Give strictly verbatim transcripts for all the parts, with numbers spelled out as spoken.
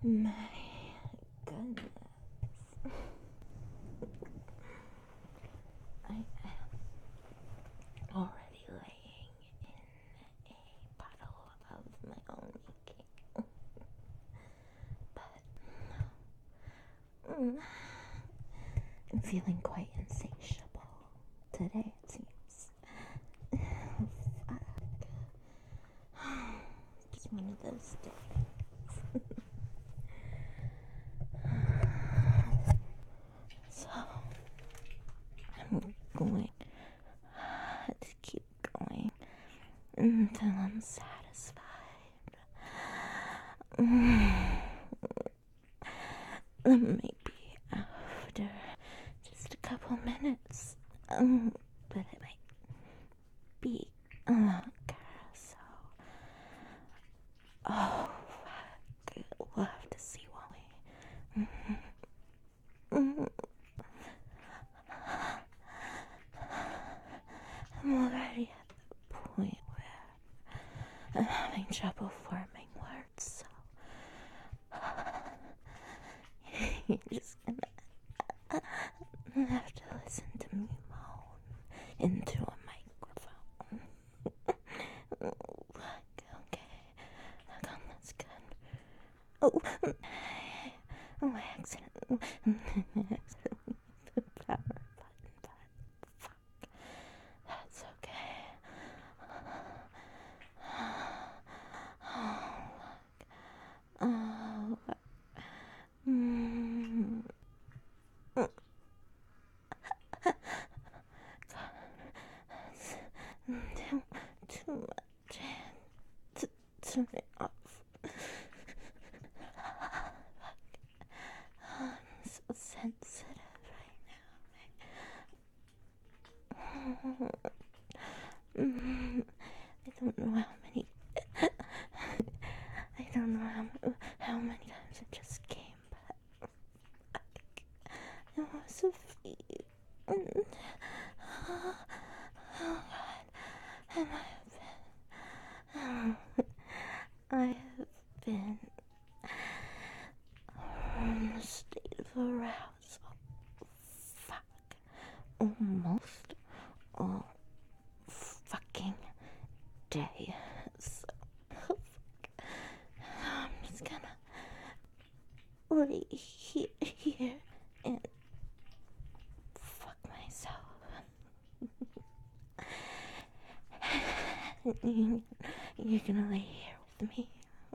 My goodness. I am already laying in a puddle of my own making. But mm, I'm feeling quite insatiable today, it seems. Just one of those days. So, I'm going to keep going until I'm satisfied. Maybe after just a couple minutes, um, but it might be longer, so. Oh, fuck. We'll have to see, won't we? Mm-hmm. I'm already at the point where I'm having trouble forming words, so you're just gonna have to listen to me moan into a microphone. Okay, okay, that's good. Oh, oh, I accidentally, I accidentally the power button, but fuck, that's okay. Oh, mm, God, that's too, too much to turn it off. I'm so sensitive right now. Mm, I don't know how many. I don't know how, how many times it just came, but it was a few. Mm. Oh, God. And I have been. I have been in a state of arousal. Fuck. Almost all fucking day. So, I'm just gonna lay here, here and fuck myself. You're gonna lay here with me.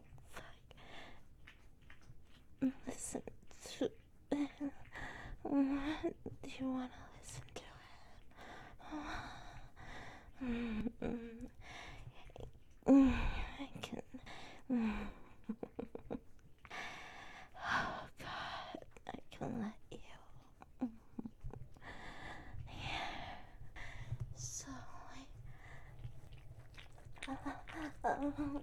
Fuck. Listen to it. What do you wanna listen to it? Mm-mm. Mm, I can. Mm. Oh, God, I can let you. Mm. Yeah. So, I. Uh, um,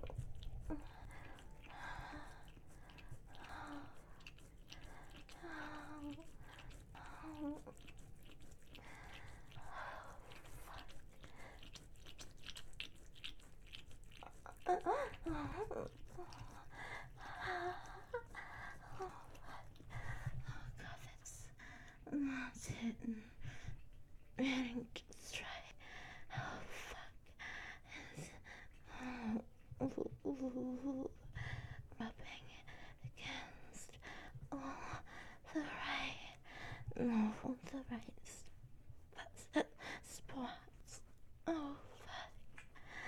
That's it. And just right. Oh, fuck. Oh, ooh, rubbing against all the right, no, the right spots. spots. Oh, fuck.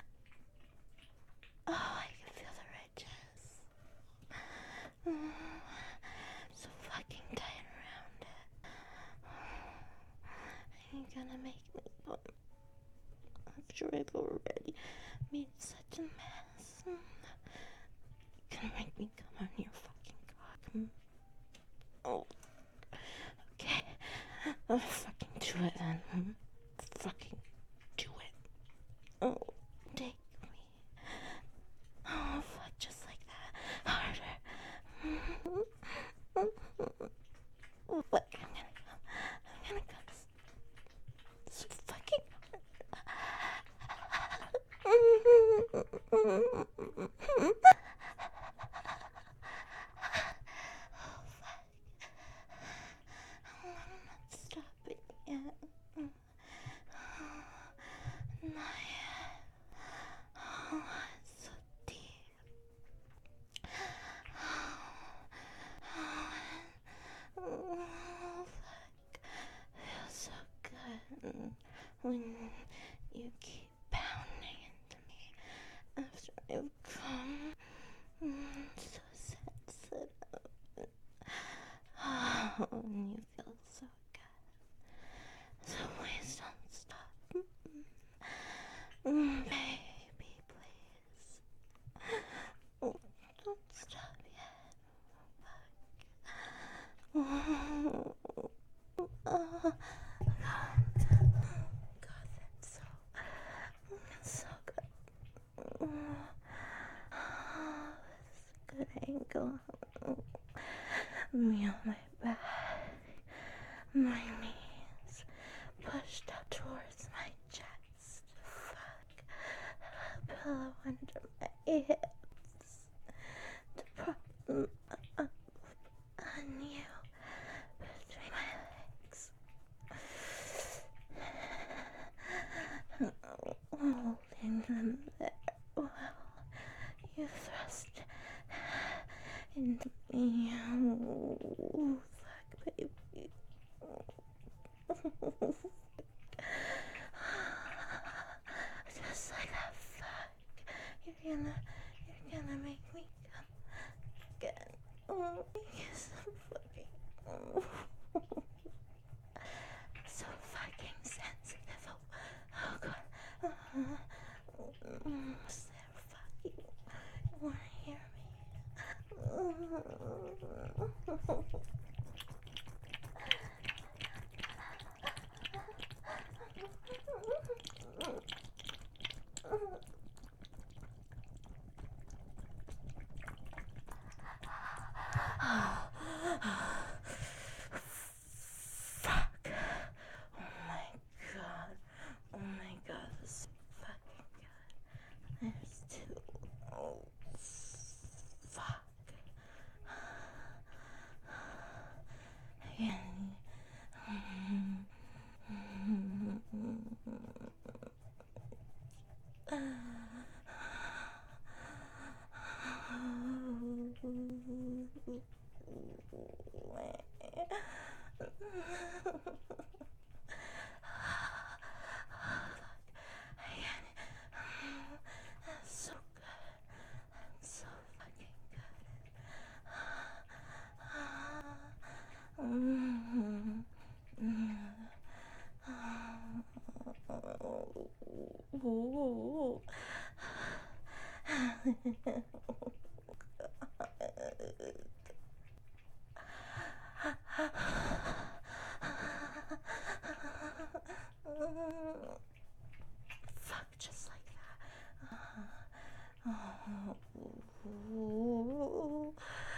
Oh, I can feel the ridges. Mm, so fucking tight around it. You're gonna make me put after I've already made such a mess. You're gonna make me come on your fucking cock. Oh, okay. I'll fucking do it then. Fucking do it. Oh, take me. Oh, fuck, just like that. Harder. What? I'm gonna come. I'm gonna come. So fucking. when you keep pounding into me after I've come. Mm, so sensitive. Oh, and you feel so good. So please don't stop. Mm, baby, please. Oh, don't stop yet. Fuck. Oh, oh, God. God, that's so, that's so good. Oh, this is a good angle. Me on my back, my knees pushed up towards my chest. Fuck. A pillow under my hips to prop them up on you between my legs. Holding them there while you thrust into me. Oh, fuck, baby. Just like that, fuck. You're gonna, you're gonna make me come again. Oh, you're so fucking, oh. So fucking sensitive. Oh, oh God. Uh-huh. Mm, Sarah, fuck you. You wanna hear me? Fuck. Oh my God. Oh my God. This is fucking good. There's two. Oh, fuck. And, that's so good. That's so fucking good. Ooh. Fuck, just like that. Uh-huh. Oh.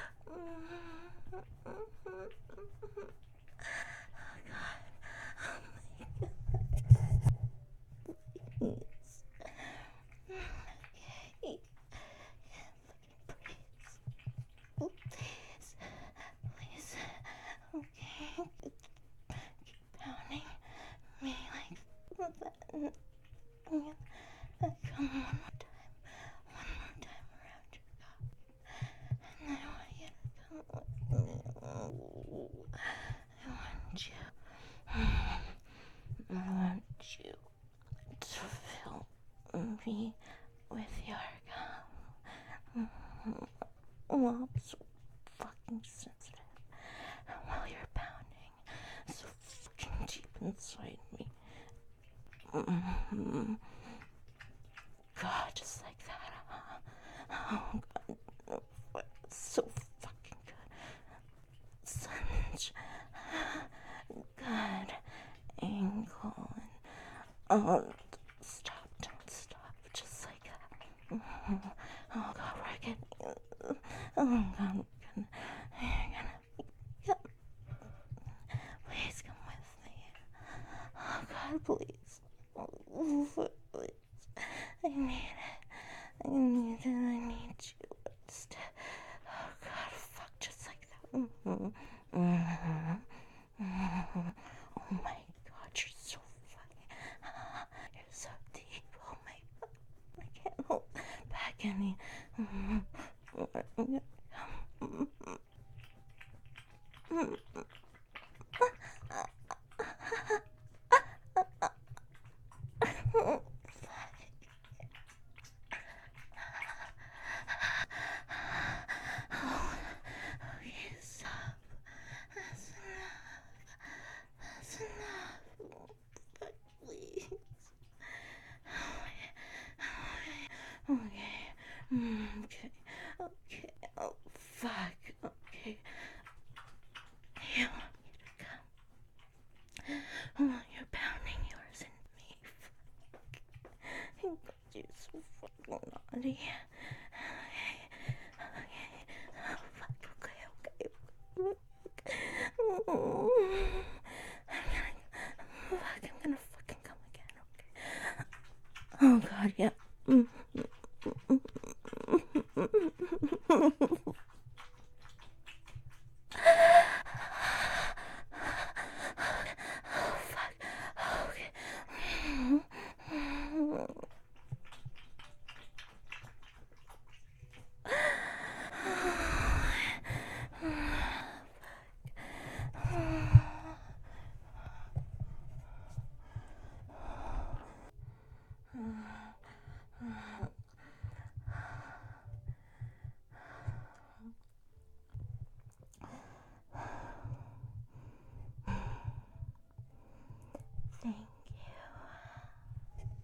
Okay. Please. Please. Okay. Keep pounding me like that. Come one more time. One more time around your cock. And I want you to come with me. I want you. I want you to fill me with your cum. Oh, I'm so fucking sensitive. While you're pounding so fucking deep inside me. Mm-hmm. God, just like that, huh? Oh, God. Oh, so fucking good. Such good angle. And, oh, stop, don't stop. Just like that. Mm-hmm. Oh, God, we're getting. Oh, God, we're gonna. You're gonna. Come. Please come with me. Oh, God, please. Oh, please. I need it. I need it. I need you. Just, oh God, fuck, just like that. Mm-hmm. Mm-hmm. Mm-hmm. Oh my God, you're so fucking. You're so deep. Oh my God, I can't hold back any. Mm-hmm. Mm-hmm. Mom.